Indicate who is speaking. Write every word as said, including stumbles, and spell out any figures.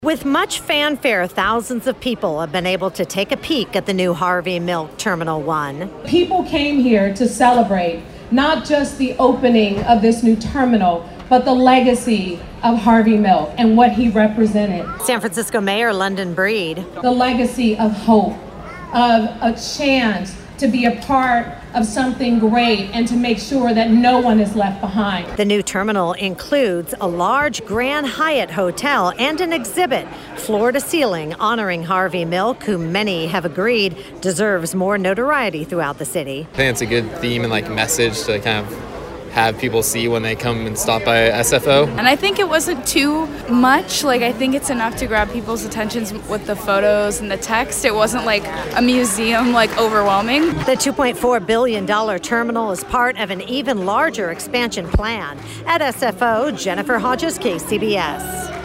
Speaker 1: With much fanfare, thousands of people have been able to take a peek at the new Harvey Milk Terminal one.
Speaker 2: People came here to celebrate not just the opening of this new terminal, but the legacy of Harvey Milk and what he represented.
Speaker 1: San Francisco Mayor London Breed.
Speaker 2: The legacy of hope, of a chance to be a part of something great and to make sure that no one is left behind.
Speaker 1: The new terminal includes a large Grand Hyatt hotel and an exhibit, floor to ceiling, honoring Harvey Milk, who many have agreed deserves more notoriety throughout the city.
Speaker 3: I think it's a good theme and like message to kind of have people see when they come and stop by S F O.
Speaker 4: And I think it wasn't too much. Like, I think it's enough to grab people's attentions with the photos and the text. It wasn't like a museum, like overwhelming.
Speaker 1: The two point four billion dollars terminal is part of an even larger expansion plan. At S F O, Jennifer Hodges, K C B S.